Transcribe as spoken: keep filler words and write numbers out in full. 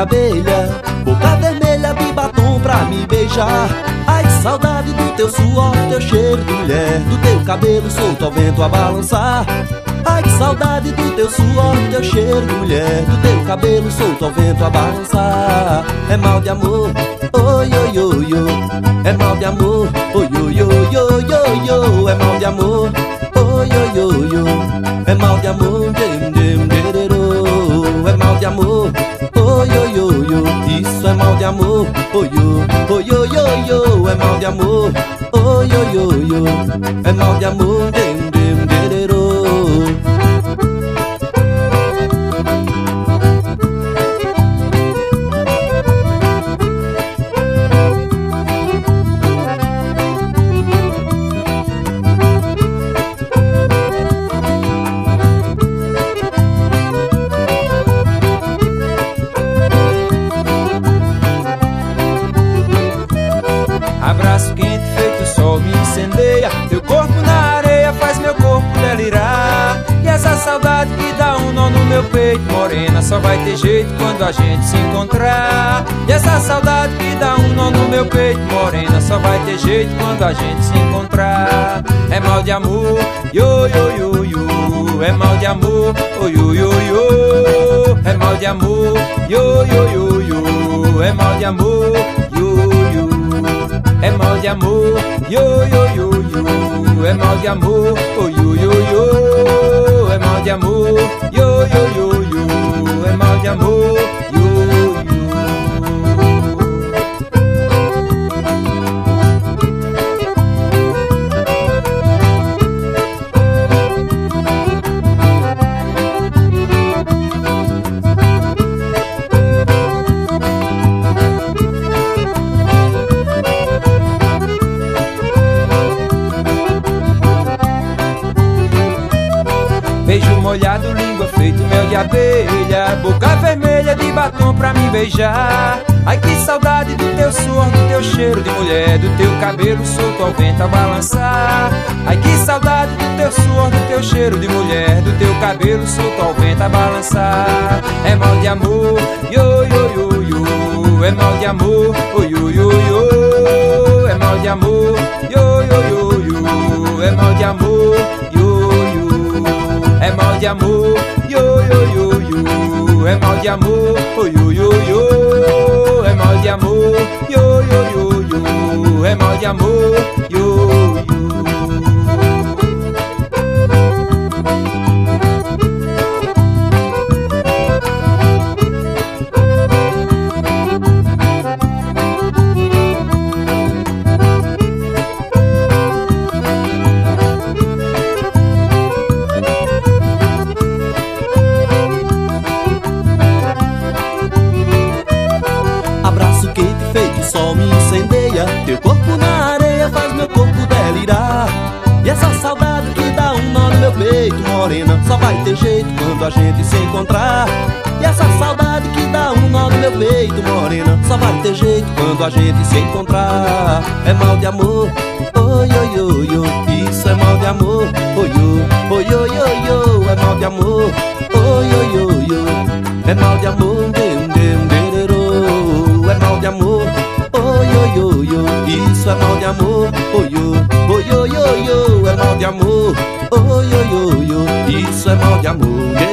abelha, boca vermelha de batom pra me beijar. Ai, que saudade do teu suor, do teu cheiro de mulher, do teu cabelo solto ao vento a balançar. Ai, que saudade do teu suor, do teu cheiro de mulher, do teu cabelo solto ao vento a balançar. É mal de amor, oi, oi, oi, oi. É mal de amor, oi, oi, oi, oi, oi, oi. É mal de amor, oi, oi, oi, oi. É mal de amor, dem, dem, dererô. É mal de amor, oi, oi, oi, oi. Isso é mal de amor, oi, oi, oi, oi, oi, oi. É mal de amor, oi, oi, oi, oi. É mal de amor, dem, dem, dererô. Abraço quente feito sol me incendeia, teu corpo na areia faz meu corpo delirar. E essa saudade que dá um nó no meu peito, morena, só vai ter jeito quando a gente se encontrar. E essa saudade que dá um nó no meu peito, morena, só vai ter jeito quando a gente se encontrar. É mal de amor, yo, yo, yo, yo. É mal de amor, oh, yo, yo, yo. É mal de amor, yo, yo, yo, yo. É mal de amor, yo, yo. É mal de amor, yo, yo, yo, yo. É mal de amor, oh, yo, yo, yo. É mal de amor, yo, yo, yo, yo. É mal de amor, yo, yo. Beijo molhado, língua feito mel de abelha, boca vermelha de batom pra me beijar. Ai, que saudade do teu suor, do teu cheiro de mulher, do teu cabelo solto ao vento a balançar. Ai, que saudade do teu suor, do teu cheiro de mulher, do teu cabelo solto ao vento a balançar. É mal de amor, yo, yo, yo, yo. É mal de amor, oh, yo, yo, yo. É mal de amor, yo, yo, yo, yo. É mal de amor, yo, yo. É mal de amor, yo, yo, yo, yo. É mal de amor, oh, yo, yo, yo. É mal de amor, yo, yo, yo, yo. É mal de amor, yo, yo. Sol me incendeia, teu corpo na areia faz meu corpo delirar. E essa saudade que dá um nó no meu peito, morena, só vai ter jeito quando a gente se encontrar. E essa saudade que dá um nó no meu peito, morena, só vai ter jeito quando a gente se encontrar. É mal de amor, oi, oi, oi, oi. Isso é mal de amor, oi, oi, oi, oi, oi. É mal de amor, oi, oi, oi, oi. É mal de amor, dem, dem, dererô. É mal de amor, oi, oi, oi, oi. Isso é mal de amor, oi, oi, oi, oi, oi. É mal de amor, oi, oi, oi, oi. Isso é mal de amor.